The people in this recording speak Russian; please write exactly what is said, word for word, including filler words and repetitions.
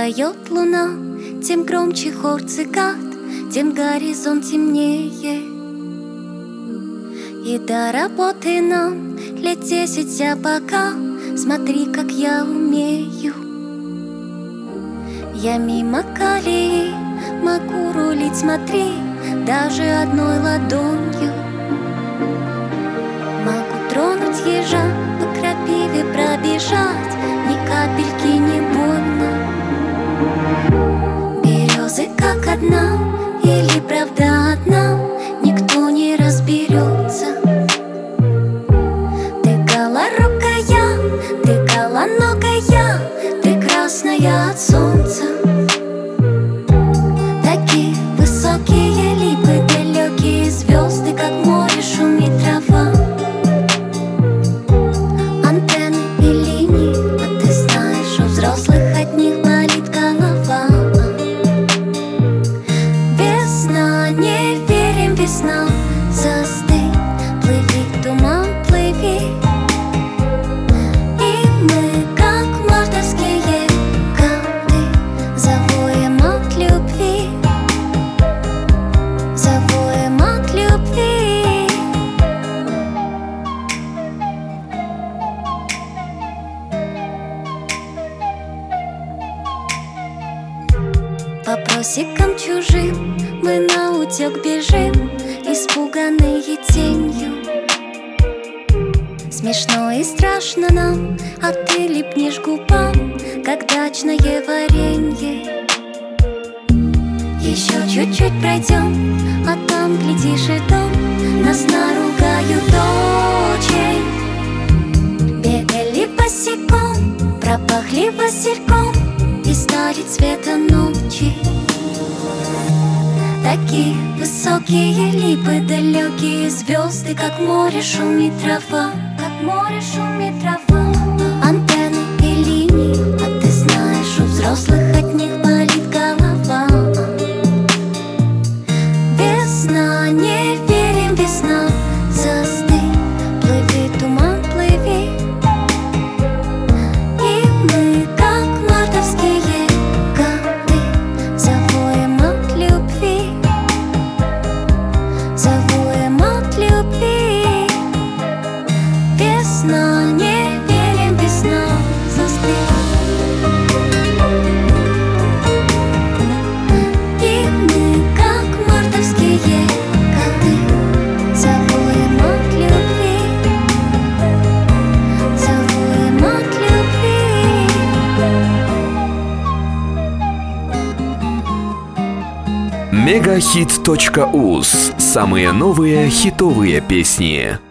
встает луна, тем громче хор цикад, тем горизонт темнее. И до работы нам лет десять, а пока смотри, как я умею. Я мимо колеи могу рулить, смотри, даже одной ладонью. Могу тронуть ежа, по крапиве пробежать, ни капельки не больно. Березы как одна, или правда одна, никто не разберется. Ты голорукая, ты голоногая, ты красная от солнца. Такие высокие липы, далекие звезды, как море шумит трава. Антенны и линии, а ты знаешь, у взрослых от них болит голова. Весна, не верим, весна, застынь, плыви, туман, плыви. И мы, как мартовские коты, завоем от любви, завоем от любви. По просекам чужим мы наутек бежим, испуганные тенью. Смешно и страшно нам, а ты липнешь к губам, как дачное варенье. Еще чуть-чуть пройдем, а там, глядишь, и дом. Нас наругают очень. Бегали босиком, пропахли васильком и стали цвета ночи. Такие высокие липы, далекие звезды, как море шумит трава, как море шумит трава. Антенны и линии, а ты знаешь, у взрослых от них болит голова. Весна, не верим, весна, застынь, плыви, туман, плыви. И мы, как мартовские коты, завоем от любви, завоем от любви. Весна, не верим, весна, застынь. И мы, как мартовские коты, завоем от любви, завоем от любви. мегахит точка уз. Самые новые хитовые песни.